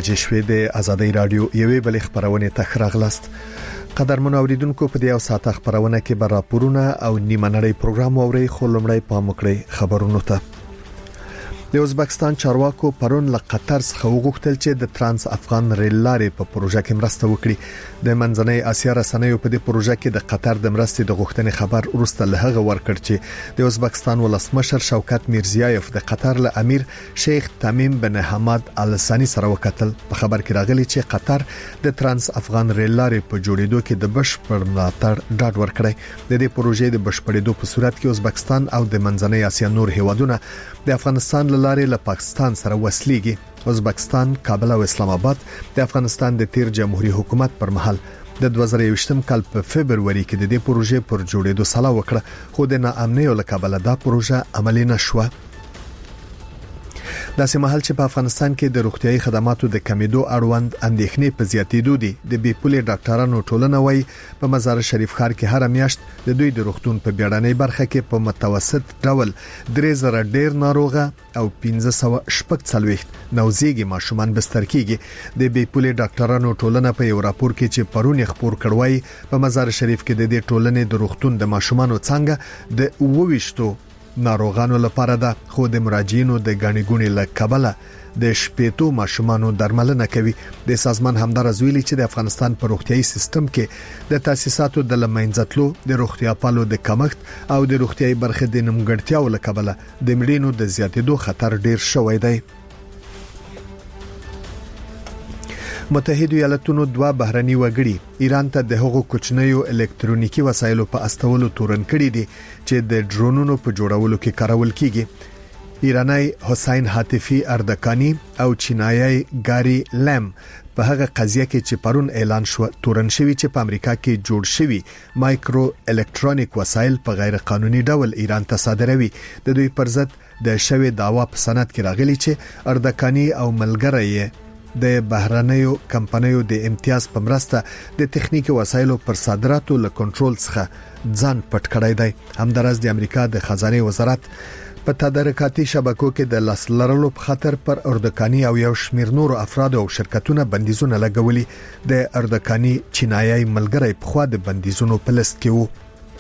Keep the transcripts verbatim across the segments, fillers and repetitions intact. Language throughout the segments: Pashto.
بجې شوې د آزادۍ رادیو یوې بلې خبرونه ته راغلاست. قدرمن اوریدونکو په دې او ساعت خبرونه کې به راپورونه او نیمه نړۍ پروګرام اوري خو لمړی پام وکړئ خبرونو ته. د ازبکستان چارواکو پرون له قطر څخه وغوښتل چې د ترانس افغان ریل لارې په پروژه کې مرسته وکړي. د منځنۍ اسیا رسنیو په دې پروژه کې د قطر د مرستې د غوښتنې خبر وروسته له هغه ورکړ چې د ازبکستان ولسمشر شوکت میرزیایف د قطر له امیر شیخ تمیم بن حماد ال ثانی سره وکتل. په خبر کې راغلی چې قطر د ترانس افغان ریل لارې په جوړېدو کې د بشپړ ملاتړ ډاډ ورکړی. د دې پروژې د بشپړېدو په صورت کې ازبکستان او د منځنۍ اسیا نور هیوادونه د افغانستان لارې له پاکستان سره وسلیږي. ازبکستان، کابل او اسلام آباد د افغانستان د تیر جمهوریت حکومت پر مهال د دوه زره یوویشتم کال په فبرवरी کې د دې پروژې پر جوړېدو سلا وکړه خو د ناامنۍ له کبله دا پروژه عملي نشوه. داسې مهال چې په افغانستان کې د روغتيایي خدماتو د کمیدو اړوند اندېښنې په زیاتېدو دي، د بي پولې ډاکټرانو ټولنه وايي په مزار شریف ښار کې هر میاشت د دوی د روغتون په بیړنۍ برخه کې په متوسط ډول درې زره ډیر ناروغه او پنځه سوه شپږ څلوېښت نوزيږي ماشومان بستر کیږي. د بي پولې ډاکټرانو ټولنه په یو راپور کې چې پرون خبر کړوي په مزار شریف کې د دې ټولنې د روغتون د ماشومانو څنګه د اوويشتو ناروغانو لپاره ده خو د مراجعینو د غاڼې ګونې له کبله د شپېتو ماشومانو درملنه کوي. د سازمان همدارز ویلي چې د افغانستان په روغتيایي سیستم کې د تاسیساتو د لمنځتلو، د روغتیا پالو د کمښت او د روغتيایي برخې د نیمګړتیاو له کبله د مړینو د زیاتېدو خطر ډیر شوی دی. متحده ایالاتونو دوه بهرني وګړي ایران ته د هغو کوچنیو الکترونیکی وسایلو په استولو تورن کړي دي چې د ډرونونو په جوړولو کې کارول کیږي. ایرانی حسین حاتفی اردکانی او چینایي ګاری لم په هغه قضیه کې چې پرون اعلان شو تورن شوی چې په امریکا کې جوړ شوی مایکرو الکترونیک وسایل په غیر قانوني ډول ایران ته صادروي. د دوی پر ضد د شوی داوا په سند کې راغلی چې اردکانی او ملګری د بهرنیو کمپنیو د امتیاز په مرسته د تخنیکی وسایلو پر صادراتو له کنټرول څخه ځان پټ کړی دی. همدارس د امریکا د خزانه وزارت په تدارکاتي شبکو کې د لاسلرلو په خاطر پر اردکانی او یو شمیر نور افراد او شرکتونه بندیزونه لګولي. د اردکانی چینایي ملګری په خوا د بندیزونو په لیست کې وو.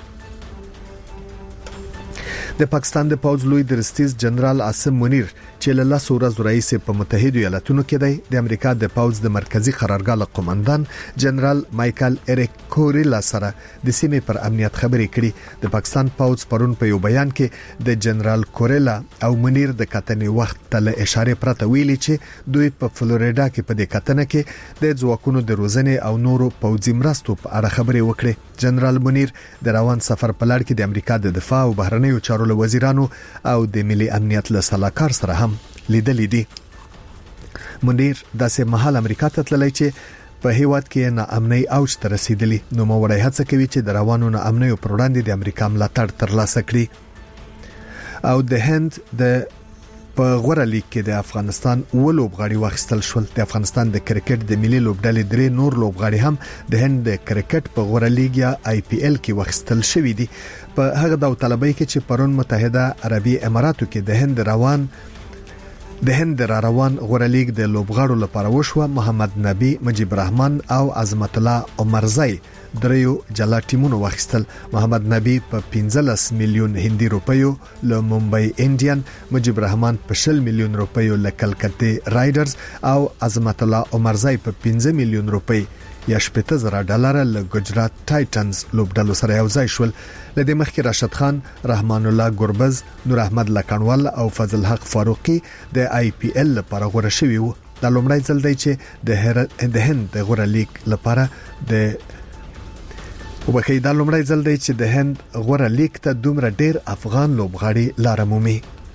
د پاکستان د پوځ لوی درستیز جنرال عاصم منیر چې له لاسو ورځو رئیس په متحده ایالاتونو کې دی، د امریکا د پوځ د مرکزی قرارګاه قومندان جنرال مایکل اریک کوریلا سره د سیمې پر امنیت خبرې کړي. د پاکستان پوځ پرون په یو بیان کې د جنرال کوریلا او منیر د کتنې وخت ته اشاره پرته ویلي چې دوی په فلوریدا کې په دې کتنه کې د ځواکونو د روزنې او نورو پوځي مرستو په اړه خبرې وکړي. جنرال منیر د روان سفر په لړ کې د امریکا د دفاع او بهرنیو چارو وزیرانو او د ملي امنیت له سلاکار سره هم لیدلې دي. منیر داسې مهال امریکا ته تللی چې په هیواد کې ناامنۍ اوج ته رسیدلی. نو موړی هڅه کوي چې د روانو ناامنۍ پر وړاندې د امریکا ملاتړ ترلاسه کړي. او د هند د په غوړه لیګ کې د افغانستان ولوبغاړي واخیستل شول. د افغانستان د کرکټ د ملي لوبډلې درې نور لوبغاړي هم د هند د کرکټ په غوړه لیګ یا آی پی ایل کې واخیستل شوې دي. په هغه داوطلبۍ کې چې پرون متحده عربي اماراتو کې د هند روان د هند را روان غوړه لیګ د لوبغاړو لپاره وشو، محمد نبی، مجيب الرحمن او عظمت الله عمرزی دریو جلا ټیمونو واخیستل. محمد نبی په پنځلس میلیون هندي روپیو له ممبئی انډین، مجيب الرحمن په شل میلیون روپیو له کلکته رایډرز او عظمت الله عمرزی په پنځه میلیون روپی یا شپږ زره ډالر له ګجرات ټایټنز لوبډلو سره یو ځای شول. لدې مخکې راشد خان، رحمان الله ګربز، نور احمد لکنوال او فضل حق فاروقي د آی پی ایل لپاره غوړه شوي وو. دا لومړی ځل دی چې د هند د غوړه لیګ لپاره د وبخې دا لومړی ځل دی چې د هند غوړه لیګ ته دومره ډیر افغان لوبغاړي لار مومي.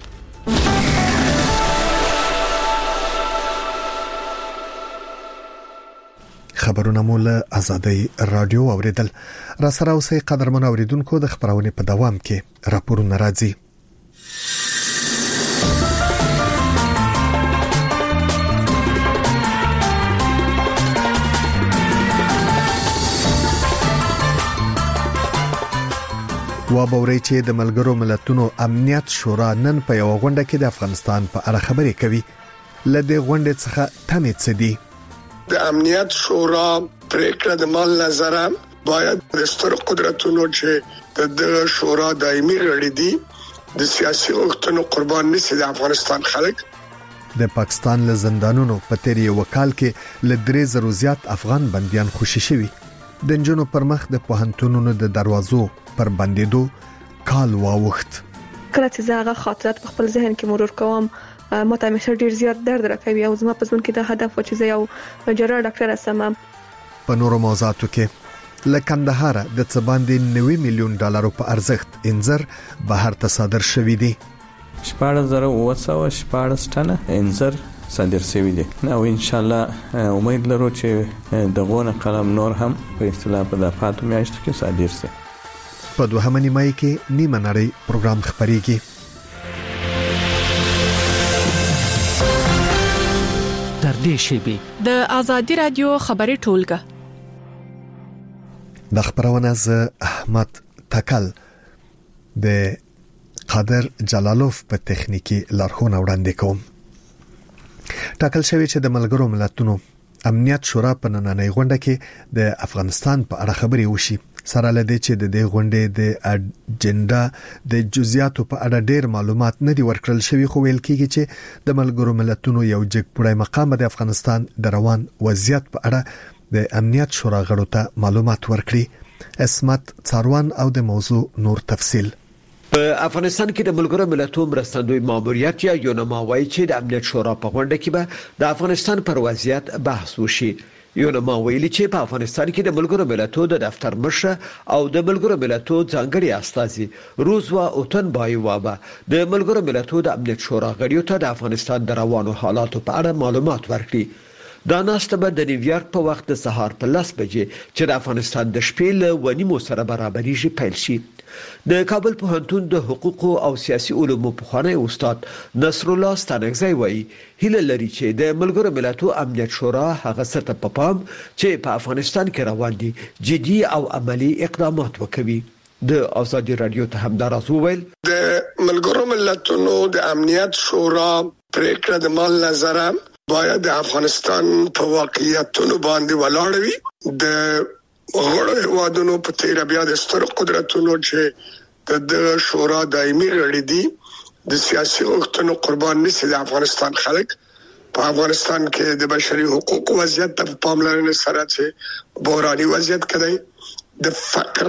خبرونه مو له آزادۍ رادیو اوریدل. را سره اوسې قدرمن اوریدونکو د خبرونه په دوام کې راپورونه راځي. وابوري چې د ملګرو ملتونو امنیت شورا نن په یو غونډه کې د افغانستان په اړه خبرې کوي. لدې غونډې څخه تمې څه دي؟ د امنیت شورا پریکړه د مال نظره باید د ستر قدرتونو چې د شورا دایمي غړي دي د سیاسي غوښتنو قربان نشي د افغانستان خلک. د پاکستان له زندانونو په تیر یو کال کې ل درې زره زیات افغان بنديان خوشي شوي. د جنونو پر مخ د پوهنتونونو د دروازو پر بندیدو کال واوښت. کله چې زه هغه خاطرات په خپل ذهن کې مرور کوم ما ته همیشه ډیر زیات درد راکوي او زما په ژوند کې د هدف و چې زه یو جراح ډاکټر اسم. په نورو موضوعاتو کې له کندهار د څه باندې نوي میلیون ډالرو په ارزښت انځر بهر ته صادر شوې دي. شپږ زره اوه سوه شپږ ټنه انځر صادر شوی دی او ان شاء الله امید لرو چې دغه قلم نور هم په اصطلاح په دفعاتو میاشتو کې صادر شي. په دوهمه نیمه کې نیمه نړۍ پروګرام خبريږي. تر دې شی د آزادي رادیو خبري ټولګه د خبرونه ز احمد تکل د قادر جلالوف په تخنیکی لارښوونه وړاندې کوم. ټاکل شوی چې د ملګرو ملتونو امنیت شورا په نننۍ غونډه کې د افغانستان په اړه خبري وشي. سره لدې چې د دې غونډې د اجنډا د جزئیاتو په اړه ډېر معلومات نه دي ورکړل شوی، خو ویل کېږي چې د ملګرو ملتونو یو جګپوړی مقام د افغانستان د روان وضعیت په اړه د امنیت شورا غړو ته معلومات ورکړي. اسمت څاروان او د موضوع نور تفصیل. په افغانستان کې د ملګرو ملتونو مرستندوی ماموریت یا یونما وايي چې د امنیت شورا په غونډه کې به د افغانستان پر وضعیت بحث وشي. یونما ویلي چې په افغانستان کې د ملګرو ملتونو د دفتر مشر او د ملګرو ملتونو ځانګړي استازي روزوا اوتن بایوابا د ملګرو ملتونو د امنیت شورا غړیو ته د افغانستان د روانو حالاتو په اړه معلومات ورکړي. دا ناسته به د نیویارک په وخت د سهار په لس بجې چې د افغانستان د شپې له ونیمو سره برابرېږي پیل شي. د کابل پوهنتون د حقوقو او سیاسي علومو پوهنۍ استاد نصر الله ستانکزی وایي هیله لري چې د ملګرو ملتونو امنیت شورا هغه څه ته په پام چې په افغانستان کې روان دي جدي او عملی اقدامات وکړي. د آزادي رادیو ته همداراز وویل د ملګرو ملتونو د امنیت شورا پریکړه د مال نظره باید د افغانستان په واقعیتونو باندې ولاړ وي. د غړو هیوادونو په تیر بیا د ستر قدرتونو چې د شورا دایمي غړي دي د سیاسي غوښتنو قربان نشي د افغانستان خلک. په افغانستان کې د بشري حقوقو وضعیت ته پاملرنه سره چې بحراني وضعیت کړي، د فقر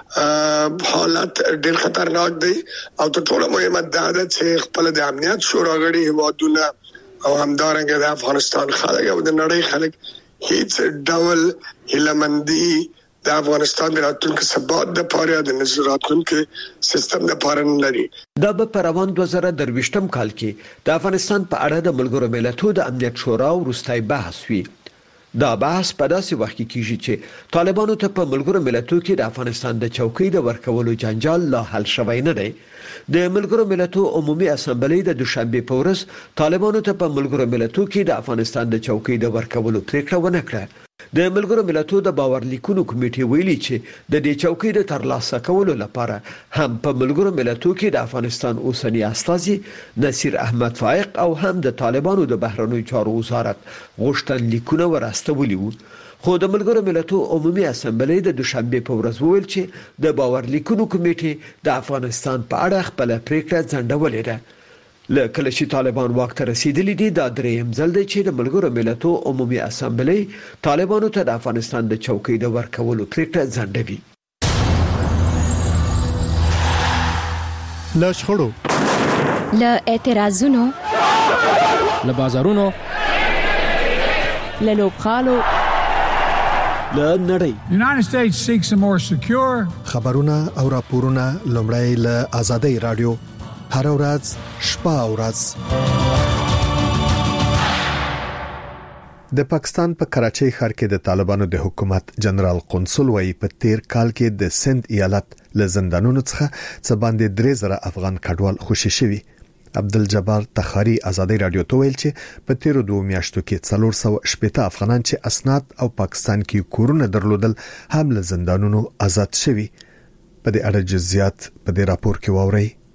حالت ډېر خطرناک دی او تر ټولو مهمه دا ده چې خپل د امنیت شورا غړي هیوادونه او همدارنګه د افغانستان خلک او د نړۍ خلک هیڅ ډول هلمندي د افغانستان د راتلونکي ثبات د پاره د نظارتونکو سیستم د پاره لري. دا به په روان دوه زره درویشتم کال کې د افغانستان په اړه د ملګرو ملتونو د امنیت شورا وروستۍ بحث وي. دا بحث په داسې وخت کې کیږي چې طالبانو ته په ملګرو ملتونو کې د افغانستان د چوکۍ د ورکولو جنجال لا حل شوی نه دی. د ملګرو ملتونو عمومي اسامبلې د دوشنبه په ورځ طالبانو ته په ملګرو ملتونو کې د افغانستان د چوکۍ د ورکولو پریکړه ونه کړه. د ملګرو ملتونو د باور لیکونو کمیټې ویلي چې د دې چوکۍ د ترلاسه کولو لپاره هم په ملګرو ملتونو کې د افغانستان اوسنی استازي نصیر احمد فائق او هم د طالبانو د بهرنیو چارو وزارت غوښتن لیکونه ورستولي وو. خو د ملګرو ملتونو عمومي اسامبلې د دوشنبه په ورځ وویل چې د باور لیکونو کمیټې د افغانستان په اړه خپل پریکړه ځنډولې ده. لکه چې طالبان واک ته رسیدلی دي دا دریم ځل دی چې د ملګرو ملتونو عمومي اسامبلې طالبانو ته د افغانستان د چوکۍ د ورکولو پریکړه ځنډوي. له شخړو، له اعتراضونو، له بازارونو، له لوبغالو، له نړۍ United States seeks a more secure خبرونه او راپورونه لومړی له آزادۍ رادیو هر ورځ شپه او ورځ. د پاکستان په کراچۍ ښار کې د طالبانو د حکومت جنرال قونسل وایي په تیر کال کې د سند ایالت له زندانونو څخه څه باندې درې زره افغان کډوال خوشي شوي. عبدالجبار تخاری آزادۍ رادیو ته ویل چې په تیرو دوه میاشتو کې څلور سوه شپږ افغانان چې اسناد او پاکستان کې کورونه درلودل هم له زندانونو آزاد شوي. په دې اړه جزئیات په دې راپور کې واورئ.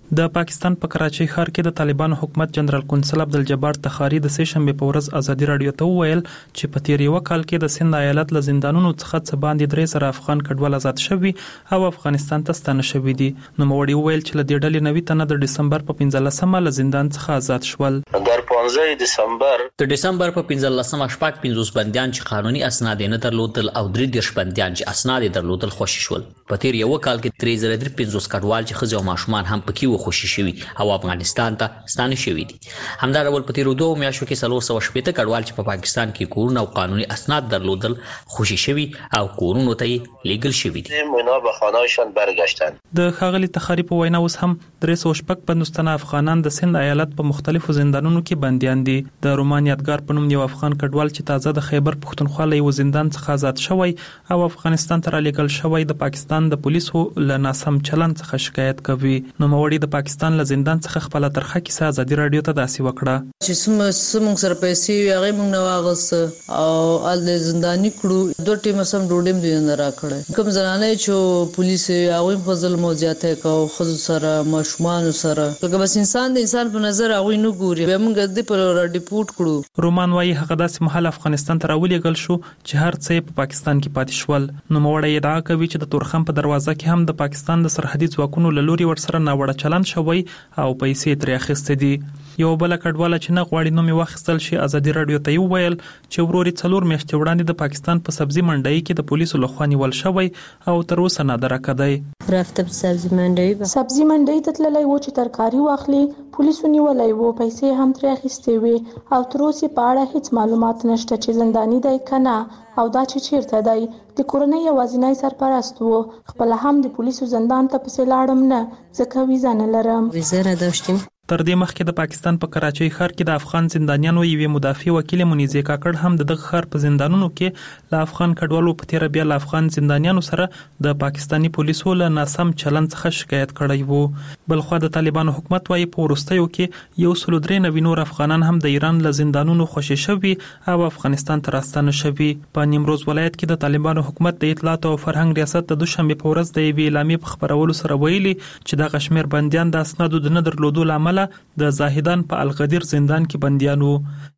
د پاکستان په کراچۍ ښار کې د طالبانو حکومت جنرال کونسل عبدالجبار تخاری د سه شنبه په ورځ ازادي رادیو ته وویل چې په تیر یو کال کې د سند ایالت له زندانونو څخه څه باندې درې زره افغان کډوال آزاد شوي او افغانستان ته ستانه شوي دي. نوموړي وویل چې له دې ډلې نوي تنه د ډسمبر په پنځلسمه له زندان څخه آزاد شول. در پانزده دسامبر د ډسمبر په پنځلسمه شپږ پنځوس بنديان چې قانوني اسناد نه درلودل او درې دیرش بنديان چې اسناد درلودل خوشی شول. په تیر یو کال کې درې زره درې پنځوس کډوال چې ښځې او ماشومان هم پکې و خوشی شوي او افغانستان ته ستانه شوي دي. همدارول په تیر دوه میاشتو کې څلور سوه شپېته کډوال چې په پاکستان کې کورونه او قانوني اسناد درلودل خوشی شوي او کورونو ته لیږل شوي دي. مونا به خانه‌شان برگشتن. د ښاغلي تخاری په وینا اوس هم درې سوه شپږ پنځوس تنه افغانان د سند ایالت په مختلفو زندانونو کې بنديان دي. د رومان یادګار په نوم یو افغان کډوال چې تازه د خیبر پښتونخوا له یو زندان څخه آزاد شوی او افغانستان ته رالیږل شوی د پاکستان د پولیسو له ناسم چلند څخه شکایت کوي. نوموړي د پاکستان له زندان څخه خپل ترخه کیسه ازادي رادیو ته داسې وکړه چې سمون سره پیسې هغه موږ نه واغست او ال زنداني کړو دوه ټیم سم ډوډم دی نه راکړه. کوم زنانه چې پولیس هغه په ظلم او زیاته کو خود سره ماشومان سره که بس انسان د انسان په نظر هغه نه ګوري به موږ د پر ډیپورت کړو. رومان وايي هغه داسې محل افغانستان ته راولېږل شو چې هر څه په پاکستان کې پاتې شول. نوموړی ادعا کوي چې د تورخم په دروازه کې هم د پاکستان د سرحدي ځواکونو له لوري ورسره ناوړه چلند شوی او پیسې ترې اخیستې دي. یو بل کډواله چې نه غواړي نوم یې واخیستل شي ازادي رادیو ته وویل چې وروري څلور میاشتې وړاندې د پاکستان په سبزي منډۍ کې د پولیسو لخوا نیول شوی او تر اوسه نادرکه دی. رافته په سبزي منډۍ سبزي منډۍ ته تللی و چې ترکاري واخلي پولیسو نیولای و پیسې هم ترې اخیستې وي او تر اوسه په اړه هیڅ معلومات نشته چې زنداني دی کنه او دا چې چیرته دی. د کورنۍ یوازینی سرپرست و. خپل هم د پولیسو زندان ته پسې لاړم نه ځکه ویزه نه لرم. ویزه نه داشتیم. تر دې مخکې د پاکستان په کراچۍ ښار کې د افغان زندانیانو یوې مدافع وکیل منیزه کاکړ هم د دغه ښار په زندانونو کې له افغان کډوالو په تیر بیا له افغان زندانیانو سره د پاکستانی پولیسو له ناسم چلند څخه شکایت کړی وو. بلخو د طالبانو حکومت وايي په وروستیو کې یو سل درې نوي نور افغانان هم د ایران له زندانونو خوشي شوي او افغانستان ته راستانه شوي. په نیمروز ولایت کې د طالبانو حکومت د اطلاعات او فرهنګ ریاست د دوشنبه په ورځ د یوې اعلامیې په خبرولو سره ویلي چې د غشمیر بنديان د اسنادو د نه درلودو لامل د زاهدان په الغدیر زندان کې بنديانو.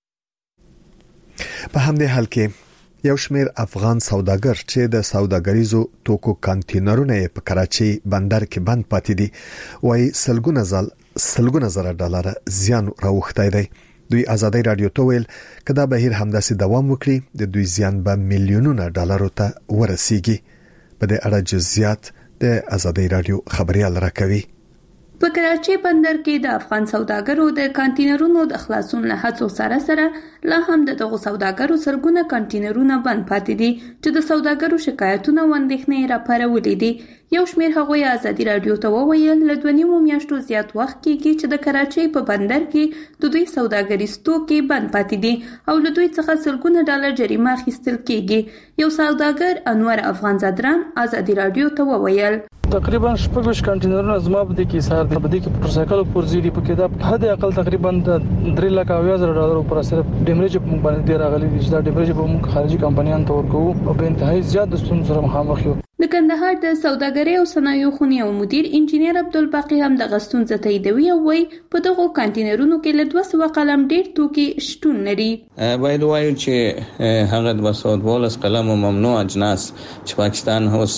په همدې حال کې یو شمېر افغان سوداګر چې د سوداګریزو توکو کانټینرونه په کراچۍ بندر کې بند پاتې دي وایي سلګونه زل سلګونه زره ډالر زیان راوختی دی. دوی ازادي رادیو ته ویل کدا بهیر همداسې دوام وکړي د دوی زیان به میلیونونه ډالر ته ورسیږي. په دې اړه جزئیات د ازادي رادیو خبريال راکوي. په کراچۍ بندر کې د افغان سوداګرو د کانټینرونو د خلاصون له هڅو سره سره لا هم د دغو سوداګرو سرګونه کانټینرونه بند پاتې دي چې د سوداګرو شکایتونه او اندېښنې راپارولې دي. یو شمېر هغوی ازادي رادیو ته وویل له دوه نیمو میاشتو زیات وخت کېږي چې د کراچۍ په بندر کې د دوی سوداګریز توکي بند پاتې دي او له دوی څخه سلګونه ډالر جریمه اخیستل کېږي. یو سوداګر انور افغان زادران ازادي رادیو ته وویل تقریبا شپږ کانټینرونه زما په دې کې سار په دې کې موټر سایکل او پرزيري په کې دا حد اقل تقریبا درې لک او یازر ډالر پر صرف ډیمیج په باندې ډیر راغلي دي چې دا ډیمیج په موږ خارجي کمپنیان ته ورکو او په انتهایی زیات د ستونزو سره مخامخ یو. د کندهار د سوداګرۍ او صنایعو خونې او مدیر انجینیر عبدالباقی هم د غستون تاییدوي او وایي په دغو کانټینرونو کې له دوه سوه قلم ډیر توکي شتون لري. باید وایو چې هغه د دوه سوه دولس قلم ممنوع اجناس چې پاکستان اوس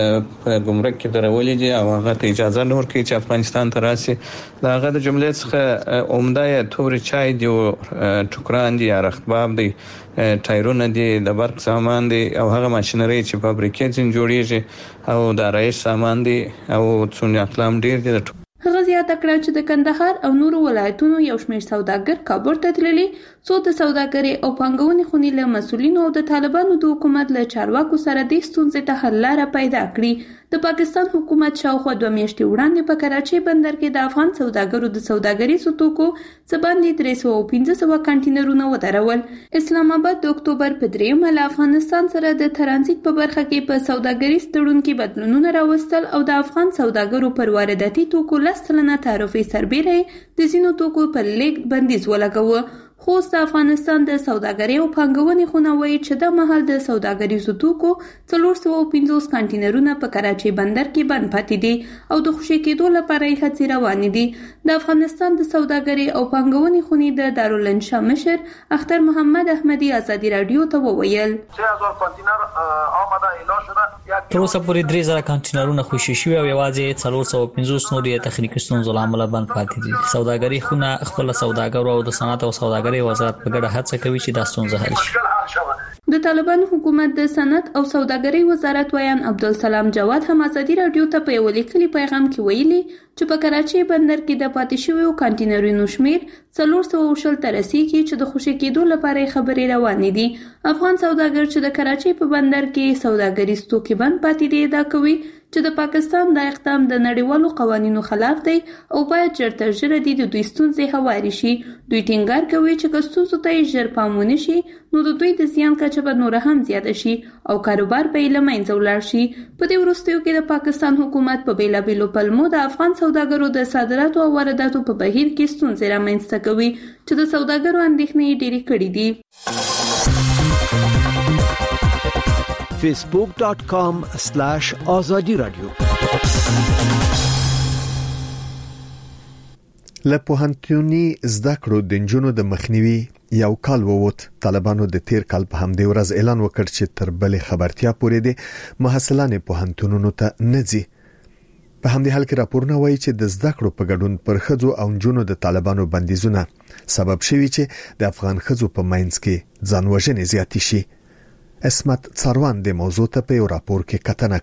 په ګمرک کې درولې دي او هغه ته اجازه نه ورکوي چې افغانستان ته راشي. دا هغه د جملې څخه عمده توري چای دی او ټوکران دي یا رختباب دی ټایرونه دي د برق سامان دي او هغه ماشينري چې فابریکې څخه جوړیږي او د آرایش سامان دي او څونه اقلام ډیر دي. هغه زیاته کړه چې د کندهار او نورو ولایتونو یو شمېر سوداګر کابل ته تللي څو د سوداګرۍ او پانګونې خونې له مسؤلینو او د طالبانو د حکومت له چارواکو سره د ستونزې ته حل لاره پیدا کړي. د پاکستان حکومت شاوخوا دوه میاشتې وړاندې په کراچۍ بندر کې د افغان سوداګرو د سوداګریزو توکو څه باندې درې سوه پنځه سوه کانټینرونه ودرول. اسلام آباد د اکتوبر په دریمه له افغانستان سره د ترانزیت په برخه کې په سوداګریز تړون کې بدلونونه راوستل او د افغان سوداګرو پر وارداتي توکو لس سلنه تعرفې سربیره د ځینو توکو پر لیږد بندیز ولګاوه. خوست د افغانستان د سوداګرۍ او پانګونې خونه وایي چې د مهال د سوداګریزو توکو څلور سوه پنځوس کانټینرونه په کراچۍ بندر کې بند پاتې دي او د خوشي کېدو لپاره یې هڅې روانې دي. د افغانستان د سوداګرۍ او پانګونې خونې د دارالانشا مشر اختر محمد احمدي ازادي رادیو ته وویل تر اوسه پورې درې زره کانټینرونه خوشي شوي او یوازې څلور سوه پنځوس نور یې تخنیکي ستونزو له امله بند پاتې دي. سوداګرۍ خونه خپل سوداګرو او د صنعت او سوداګرۍ وزارت په ګډه هڅه کوي چې دا ستونزه حل شي. د طالبان حکومت د صنعت او سوداګرۍ وزارت ویان عبدالسلام جواد هم ازادي رادیو ته په یو لیکلي پیغام کې ویلي چې په کراچۍ بندر کې د پاتې شویو کانټینرونو شمیر څلور سوه شل ته رسیږي چې د خوشي کېدو لپاره خبرې روانې دي. افغان سوداګر چې د کراچۍ په بندر کې سوداګریز توکي بند پاتې دي دا کوي چې د پاکستان د اقدام د نړیوالو قوانینو خلاف دی او باید ژر تر ژره د دوی ستونزې هوارې شي. دوی ټینګار کوي چې که ستونزو ته یې ژر پام ونه شي نو د دوی د زیان کچه به نوره هم زیاته شي او کاروبار به یې له منځه ولاړ شي. په دې وروستیو کې د پاکستان حکومت په بېلابېلو پلمو د افغان سوداګرو د صادراتو او وارداتو په بهیر کې ستونزې رامنځته کوي چې د سوداګرو اندېښنې یې ډېرې کړې دي. facebook dot com slash azadi radio له پوهنتوني زده کړو د نجونو د مخنیوي یو کال ووت. طالبانو د تیر کال په همدې ورځ اعلان وکړ چې تر بلې خبرتیا پورې د محصلان پوهنتونونو ته نه ځي. په همدې حال کې راپورونه وایي چې د زده کړو په ګډون پر ښځو او نجونو د طالبانو بندیزونه سبب شوي چې د افغان ښځو په منځ کې ځانوژنې زیاتې شي. اسمت څاروان د موضوع ته په یو راپور کې کتنه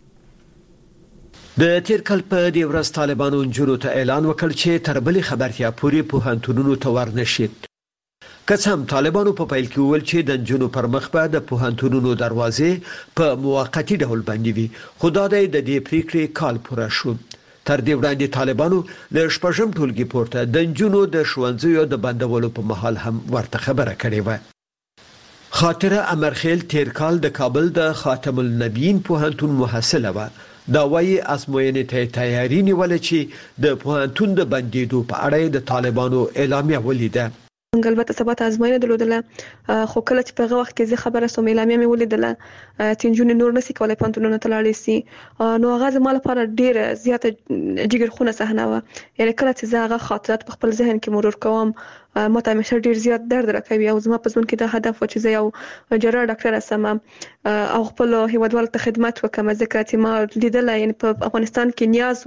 کړې. د تیر کال په دې ورځ طالبانو نجونو ته اعلان وکړ چې تر بلې خبرتیا پورې پوهنتونونو ته ورنشي. که څه هم طالبانو په پیل کې وویل چې د نجونو پر مخ به د پوهنتونونو دروازې په موقتی ډول بندي وي، خو دا د دې پریکړې کال پوره شو. تر دې وړاندې طالبانو له شپږم ټولګي پورته د نجونو د ښوونځیو د بندولو په مهال هم ورته خبره کړې و. خاطره امرخیل تیر کال د کابل د خاتم النبیین پوهنتون محصله و. دا وايي ازموینې ته تیاری نیول چې د پوهنتون د بندیدو په اړه د طالبانو اعلامیه ولیده. البته ثبات ازموینه درلودله خو کله چې په هغه وخت کې زه خبره سوم اعلامیه مې ولیدله چې نجونې نور نشي کولای پوهنتونونو ته لاړې سي نو هغه زما لپاره ډیره زیاته جګرخونه صحنه وه. یعنې کله چې زه هغه خاطرات په خپل ذهن کې مرور کوم ما ته همیشه ډیر زیات درد راکوي او زما په ژوند کې دا هدف و چې زه یو جراح ډاکټر شم او خپل هیوادوالو ته خدمت وکړم ځکه چې ما لیدله یعنې په افغانستان کې نیاز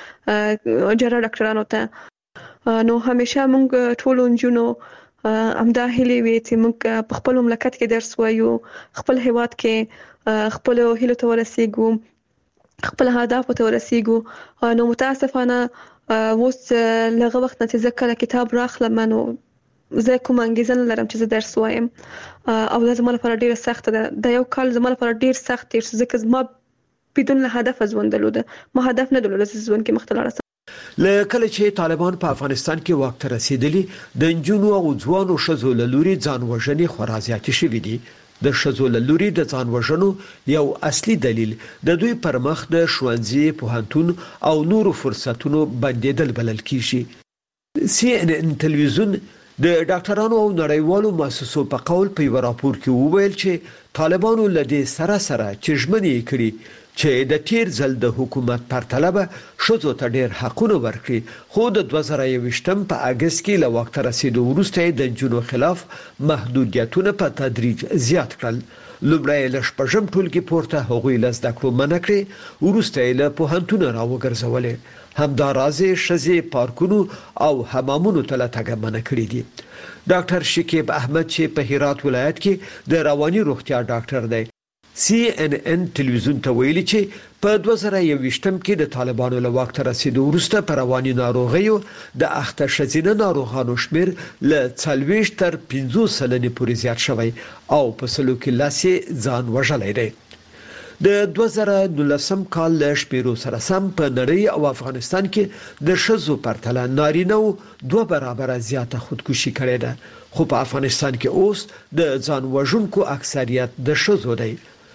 و جراح ډاکټرانو ته. نو همیشه موږ ټول نجونو همدا هیلې وي چې موږ په خپل مملکت کې درس وایو، خپل هیواد کې خپل هیلو ته ورسیږو، خپل هدف ته ورسیږو. نو متاسفانه اوس لږ وخت نه چې زه کله کتاب راخلم نو زه کوم انګیزه نه لرم چې زه درس وایم او دا زما لپاره ډیره سخته ده. دا یو کال زما لپاره ډیر سخت دی ځکه زما بدون له هدف ژوند درلوده. ما هدف نه درلوده چې ژوند کې مخ ته لاړ. له کله چې طالبان په افغانستان کې واک ته رسیدلی د نجونو او ځوانو ښځو له لوري ځان وژنې خورا زیاتې شوې دي. د ښځو له لوري د ځان وژنو یو اصلي دلیل د دوی پر مخ د ښوونځي، پوهنتون او نورو فرصتونو بندیدل بلل کیږي. سی ان ان تلویزیون د ډاکټرانو او نړیوالو مؤسسو په قول په یو راپور کې وویل چې طالبانو له دې سره سره چې ژمنې کړې چې د تیر ځل د حکومت پرتله ښځو ته ډېر حقونه ورکړي، خو د دوه زره یوویشتم په اګست کې له واک ته رسیدو وروسته د نجونو خلاف محدودیتونه په تدریج زیات کړل. لومړی له شپږم ټولګي پورته هغوی له زده کړو منع کړې، وروسته یې له پوهنتونه راوګرځولې. همداراز ښځې پارکونو او حمامونو ته له تګه منع کړي دي. ډاکټر شکیب احمد چې په هرات ولایت کې د رواني روغتیا ډاکټر دی سی ان ان تلویزیون ته ویلي چې په دوه زره یوویشتم کې د طالبانو له واک ته رسیدو وروسته په رواني ناروغیو د اخته ښځینه ناروغانو شمیر له څلوېښت تر پنځوس سلنې پورې زیات شوی او په سلو کې لاس یې ځان وژلی دی. د دوه زره نولسم کال له شمیرو سره سم په نړۍ او افغانستان کې د ښځو پرتله نارینه‌و دوه برابره زیاته خودکشي کړې ده، خو په افغانستان کې اوس د ځان وژونکو اکثریت د ښځو دی.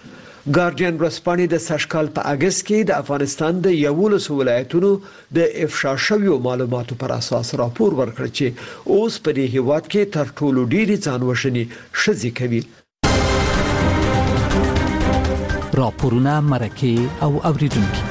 ګارډین ورځپاڼې د سږکال په اگست کې د افغانستان د یولسو ولایتونو د افشا شویو معلوماتو پر اساس راپور ورکړ چې اوس په دې هیواد کې تر ټولو ډېرې ځانوژنې ښځې کوي. راپورونه، مرکې او اوریدونکي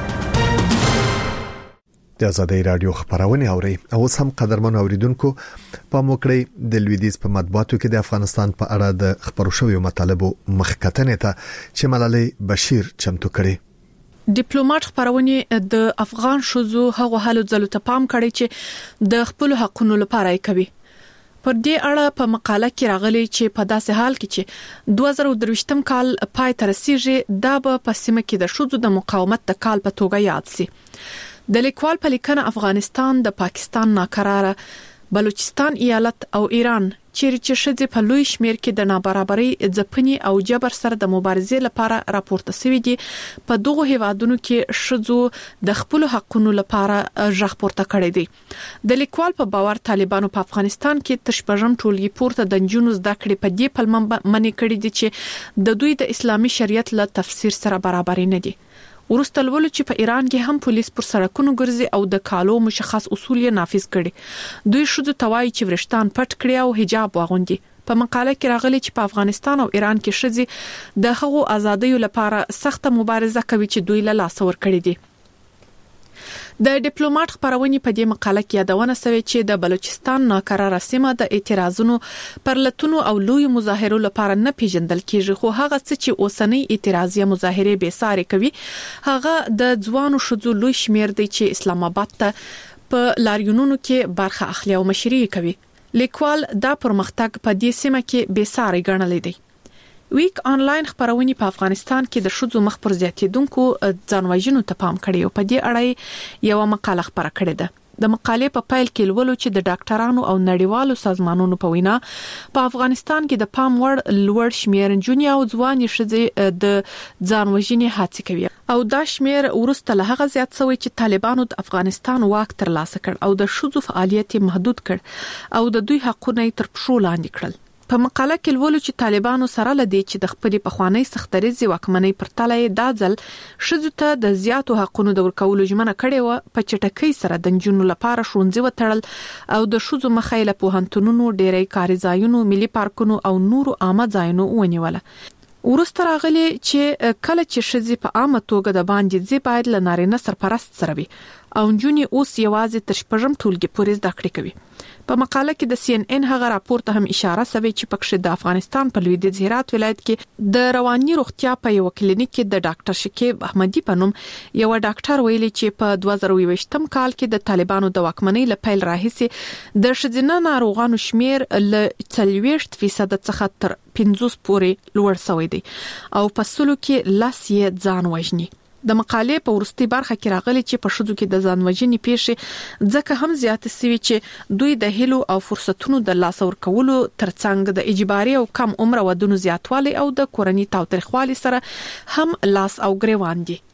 د آزادۍ رادیو خبرونه اوري. اوس هم قدرمن اوریدونکو په موکړی د لویدیز په مطبوعاتو کې د افغانستان په اړه د خبرو شویو مطالبو مخکتنې ته چې ملالۍ بشیر چمتو کړي. ډیپلوماټ خبرونه د افغان شوزو هغه حالو ځلو ته پام کړي چې د خپل حقونو لپاره کوي. پر دې اړه په مقاله کې راغلي چې په داسې حال کې چې دوه زره درویشتم کال پای ته رسیږي دا به په سیمه کې د شوزو د مقاومت د کال په توګه یاد شي. د لیکوال په لیکنه افغانستان د پاکستان ناکراره بلوچستان ایالت او ایران چیرې چې شذ په لوی شمیر کې د نابرابرۍ ځپنې او جبر سره د مبارزې لپاره راپورته شوی دي. په دغه هیوادونو کې شذو د خپل حقونو لپاره ژغ پورته کړی دی. د لیکوال په باور طالبانو په افغانستان کې تشپژم ټولګي پورته د جنونو زده کړې په دې پلمه منې کړی دي چې د دوی د اسلامي شریعت له تفسیر سره برابر نه دي. ورسته لولو چې په ایران کې هم پولیس پر سړکونو ګرځي او د کالو مشخص اصول یې نافذ کړي. دوی شذو توای چې ورشتان پټ کړي او حجاب واغوندي. په مقاله کې راغلي چې په افغانستان او ایران کې شذې د هغو ازادۍ لپاره سخت مبارزه کوي چې دوی له لاس ور کړی دي. د ډیپلوماټ خبرونه په دې مقاله کې یادونه شوی چې د بلوچستان ناکراره سیمه د اعتراضونو پر لټونو او لوی مظاهرو لپاره نه پیژندل کیږي، خو هغه څه چې اوسنۍ اعتراضي مظاهره به ساري کوي هغه د ځوانو شذو لوی شمیر دی چې اسلام آباد ته په لاریونونو کې برخه اخلي او مشري کوي. لیکوال دا پرمختګ په دې سیمه کې به ساري ګڼل دی. ویک آنلاین خبرونه په افغانستان کې د شذو مخ پر زیاتیدونکو ځانوژنو ته پام کړی او په دې اړه یو مقاله خبره کړې ده. د مقالې په پایل کې لولو چې د ډاکټرانو او نړیوالو سازمانونو په وینا په افغانستان کې د پام وړ لوړ شمیر جونیا او ځوان شذې د ځانوژنې هڅې کوي او دا شمیر ورسته له هغه زیات شوی چې طالبانو د افغانستان واک ترلاسه کړ او د شذو فعالیت محدود کړ او د دوی حقونه تر پښو لاندې کړل. په مقاله کې لولو چې طالبانو سره لدی چې د خپل پخوانی سختریزي واکمنۍ پر تله د ځل شذو ته د زیاتو حقونو د ورکولو ژمنه کړې و. په چټکۍ سره د جنونو لپاره شونځي وټړل او د شذو مخایله په هنتونونو ډېرې کاري ځایونو ملي پارکونو او نورو عامه ځایونو ونیول. ورسته راغلي چې کله چې شذې په عامه توګه د باندې ځي باید له نارینه سرپرست سره وي او جنونی اوس یوازې تر شپږم ټولګي پورې زده کړې کوي. په مقاله کې د سی ان ان هغه راپور ته هم اشاره شوی چې پکښ د افغانستان په لویدیځ هرات ولایت کې د رواني روغتیا په یو کلینیک کې د ډاکټر شکیب احمدی په نوم یو ډاکټر ویلي چې په دوه زره یوویشتم کال کې د طالبانو د واکمنۍ لپاره راهیسي د شذینه ناروغانو شمیر ل څلوېښت فیصد څخه تر پنځوس پورې لوړ شوی دی او په سلو کې لاس یې ځان وژني. د مقالې په ورستي برخه کې راغلي چې په شذو کې د ځانوژنې پیښې ځکه هم زیات سوي چې دوی د هیلو او فرصتونو د لاس ورکولو ترڅنګ د اجباري او کم عمر ودونو زیاتوالی او د کورنۍ تاوتریخوالي سره هم لاس او ګریوان دي.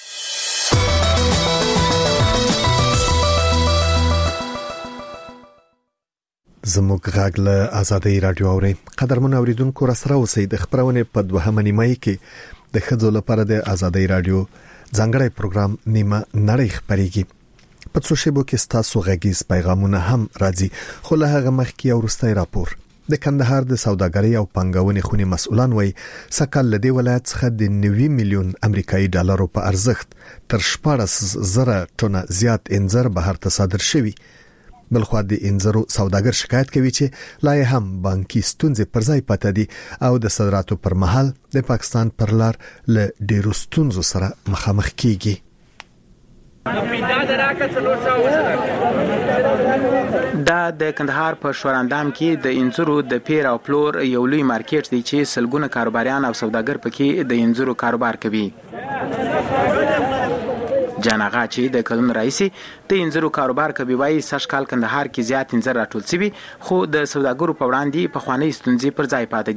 زموږ غږ له آزادۍ رادیو اوري. قدرمن اوریدونکو را سره اوسئ. د خبرونه په دوهمه نیمه کې د خځو لپاره د آزادۍ رادیو ځانګړی پروګرام نیمه نړۍ خبريږي. په څو شیبو کې ستاسو غږیز پیغامونه هم راځي، خو له هغه مخکې یو وروستی راپور. د کندهار د سوداګرۍ او پنګونې خونې مسؤلان وایي سکهال لدی ولایت څخه د نوي میلیون امریکایي ډالرو په ارزښت تر شپږ زره ټنه زیات انځر بهر ته صادر شوی. بلخو د انځرو سوداګر شکایت کوي چې لا هم بانکي ستونزې پر ځای پاتې دي او د صادراتو پر مهال د پاکستان پر لار له ډیرو ستونزو سره مخامخ کیږي. دا د کندهار په شوراندام کې د انځرو د پیر او پلور یو لوی مارکیټ دی چې سلګونه کاروباریان او سوداګر پکې د انځرو کاروبار کوي. جاناغا چې د کلون رئیسي د انځرو کاروبار کوي وایي سږکال کندهار کې زیات انځر راټول شوي خو د سوداګرو په وړاندې په خواني ستونزې پر ځای پاتې دي.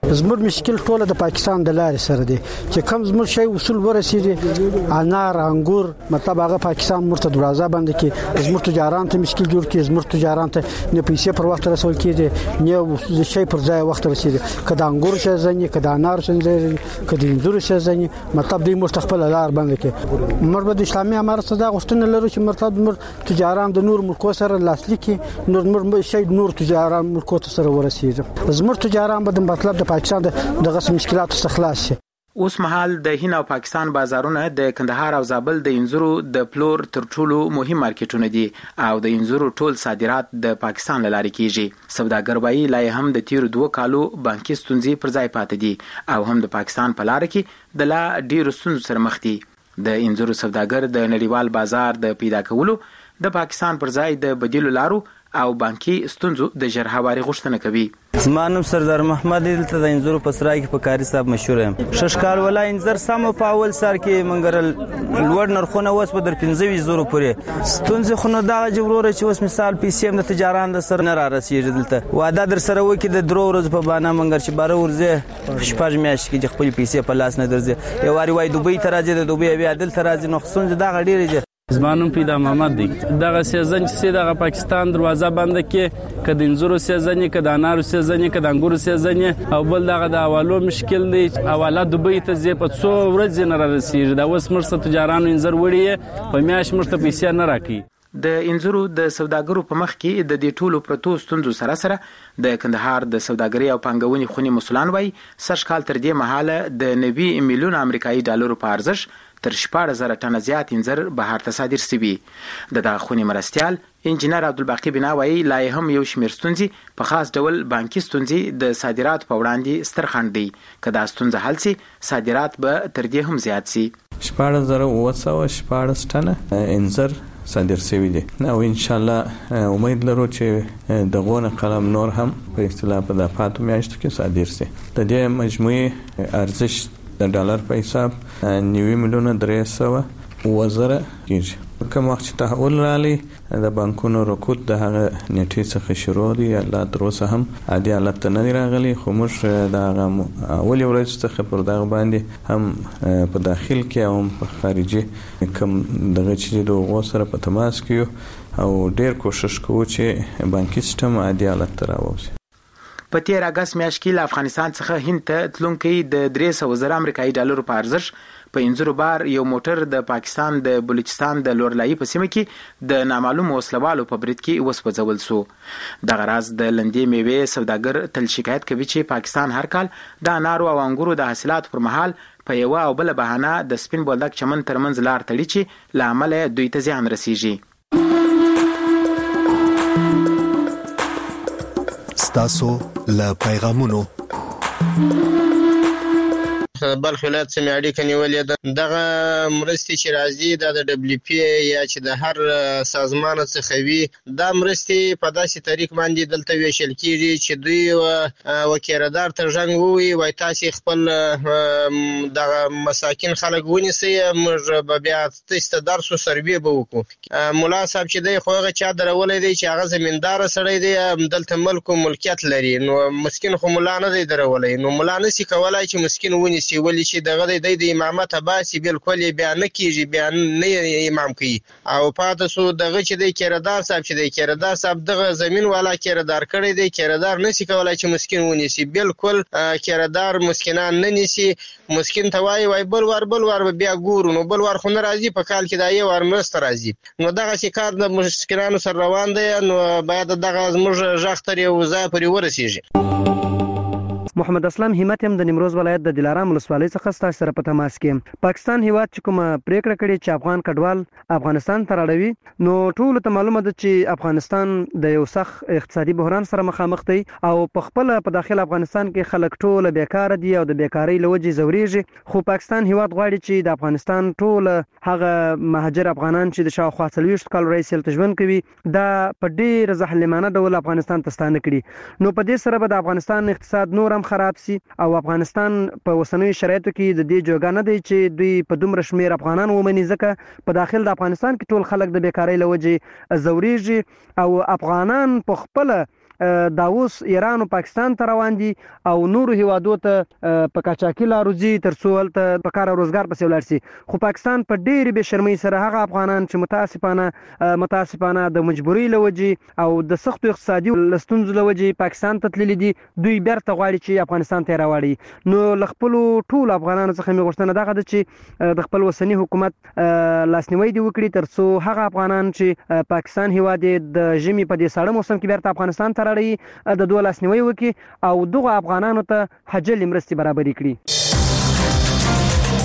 زموږ مشکل ټول د پاکستان د لارې سره دی چې کوم زموږ شی اصول ورسېږي انار انګور مطلب هغه پاکستان مرته دروازه بند کړي زموږ تجاران ته مشکل جوړ کړي زموږ تجاران ته نه پیسې پر وخت رسول کېږي نه شی پر ځای وخت رسېږي کله انګور شي ځنی کله انار شي ځنی کله انځور شي ځنی مطلب دوی مستقبل لار بند کړي مربد اسلامي امارت صدا غوښتنه لري چې مرتد مر تجاران د نور ملکو سره لاسلیکي نور مر شي نور تجاران ملکو سره ورسېږي زموږ تجاران به د مطلب د پاکستان دغه مشکلات څخه خلاص شي. اوس مهال د هند او پاکستان بازارونه د کندهار او زابل د انځورو د پلور تر ټولو مهم مارکیټونه دي او د انځورو ټول صادرات د پاکستان لاري کیږي. سوداګر وایي لا هم د تیر دوه کالو بانکي ستونزې پر ځای پاتې دي او هم د پاکستان په لار کې د لا ډیرو ستونزو سره مخ دي. د انځورو سوداګر د نړیوال بازار د پیدا کولو د پاکستان پر ځای د بدیلو لارو او بانکي ستونزو د ژر هواري غوښتنه کوي. زمانم سردار محمد دلته د انځورو په سرای کې په کاری صاحب مشهور یم. ششکال ولا انځر سم په اول سر کې منګرل لوړ نرخونه وس په در پنځه زره پورې ستونزې خو نه دا جوړوره چې وس مثال پیسې هم د تجاران د سر نه را رسیږي. دلته واده در سره وکي د درو ورځې په باندې منګر چې بار ورځه شپږ میاشتې کې خپل پیسې په لاس نه درځي یو واری وای دوبۍ ته راځي د دوبۍ بیا دلته راځي نو ستونزې دا غډېرې دي. زمانم پیدا محمد دی دغه سیزن چې دغه پاکستان دروازه بند کې کده انځورو سیزن کده انارو سیزن کده انګورو سیزن او بل دغه د حوالو مشکل دی حواله دوبۍ ته زی په څو ورځې نه رسیږي دا اوس مرسته تجارانو انځر وړي په میاش مرته پیسې نه راکړي. د انځورو د سوداګرو په مخ کې د دې ټولو پروتو ستونزو سره سره د کندهار د سوداګرۍ او پانګونې خونی مسولان وایي سږ کال تر دې مهاله د نوي میلیون امریکایي ډالرو په ارزښت تر شپږ زره ټنه زیات انځر بهر ته صادر شوي. د دغه خونې مرستیال انجینر عبدالباقي بنا وایي لا هم یو شمېر ستونزې په خاص ډول بانکي ستونزې د صادراتو په وړاندې ستر خنډ دی. که دا ستونزه حل شي صادرات به تر دې هم زیات شي. شپږ زره اوه سوه شپاړس ټنه انځر صادر شوي دي او ان شاء الله امید لرو چې دغه قلم نور هم په اصطلاح په د پاتو میاشتو کې صادر شي. د دې مجموعي ارزښت د ډالر په حساب نوي میلیونه درې سوه اوه زره کېږي. کوم وخت چې تحول راغلی د بانکونو رکود د هغه نیټې څخه شروع دي لا تر اوسه هم عادي حالت ته نه دی راغلی خو موږ د هغه اولې ورځې څخه پر دغه باندې هم په داخل کې او هم په خارجي کوم دغه چې د هغو سره په تماس کې یو او ډېر کوشش کوو چې بانکي سیستم عادي حالت ته راووځي. په تیر اگست میاشت کې له افغانستان څخه هند ته تلونکي د درې سوه زره امریکایي ډالرو په ارزښت په انځورو بار یو موټر د پاکستان د بلوچستان د لورلایي په سیمه کې د نامعلوم وسلوالو په برید کې وسوځول شو. دغه راز د لندې میوې سوداګر تل شکایت کوي چې پاکستان هر کال د انارو او انګورو د حاصلاتو پر مهال په یو او بل بهانه د سپین بولدک چمن ترمنځ لار تړي چې له امله دوی ته زیان رسیږي. ستاسو له پیغامونو بلخ ولایت سمې اړیکه نیولې ده. دغه مرستې چې راځي دا د دبلیو پی یا چې د هر سازمان څخه وي دا مرستې په داسې طریق باندې دلته ویشل کیږي چې دوی وکیردار ته ژنګ ووي وای تاسې خپل دغه مساکین خلک ونیسئ موږ به بیا تاسو ته درس او سروې به وکړو. ملا صاحب چې دی خو هغه چا درولی دی چې هغه زمیندار سړی دی دلته ملک او ملکیت لري نو مسکین خو ملا نه دی درولی نو ملا نشي کولای چې مسکین ونیسي ولی چې دغه د د امامت باسي بالکل بیا نه کیږي بیا نه امام کوي او پاتې سو دغه چې د کیردار صاحب چې د کیردار صاحب دغه زمين والا کیردار کړی دی کیردار نشي کولای چې مسکین ونیسي بالکل کیردار مسکینان نه نیسي مسکین ته وای وای بل ور بل ور بیا ګورو نو بل ور خو نه راځي په کال کې دا یو ور مرسته راځي نو دغه چې کار د مسکینانو سره روان دی نو باید دغه زموږ ژغتر یو ځای پورې ورسیږي. محمد اسلام همت هم د نیمروز ولایت د دلارام ولسوالۍ څخه ستاسو سره په تماس کې. پاکستان هیواد چې کومه پریکړه کړې چې افغان کډوال افغانستان ته راړوي نو ټول ته معلومه ده چې افغانستان د یو سخت اقتصادي بحران سره مخامخ دی او په خپل په داخل افغانستان کې خلک ټول بیکاره دي او د بیکاری لوجې زوريږي خو پاکستان هیواد غواړي چې د افغانستان ټول هغه مهاجر افغانان چې د شاوخوا څلوېښت کال راهیسې هلته ژوند کوي دا په ډېر ظالمانه ډول افغانستان ته ستانه کړي نو په دې سره به د افغانستان اقتصاد نور خراب سي او افغانستان په اوسنیو شرایطو کې د دې جوګه نه دی چې دوی په دومره شمیر افغانان ومني ځکه په داخل د افغانستان کې ټول خلک د بیکاری لوجې زوريږي او افغانان په خپل دا اوس ایران او پاکستان ته روان دي او نور هیوادو ته په کاچاکي لارو ځي ترڅو هلته په کار او روزګار پسې ولاړ شي. خو پاکستان په ډېرې بې شرمۍ سره هغه افغانان چې متاسفانه متاسفانه د مجبورۍ له وجې او د سختو اقتصادي ستونزو له وجې پاکستان ته تللي دي، دوی بیرته غواړي چې افغانستان ته راوړي. نو له خپلو ټولو افغانانو څخه مې غوښتنه دغه ده چې د خپل وسني حکومت لاسنیوی دې وکړي ترڅو هغه افغانان چې پاکستان هیواد د ژمي په دې ساړه موسم کې بیرته افغانستان ته راړي د دوی لاسنیوی وکړي او دغه افغانانو ته حاجلې مرستې برابرې کړي.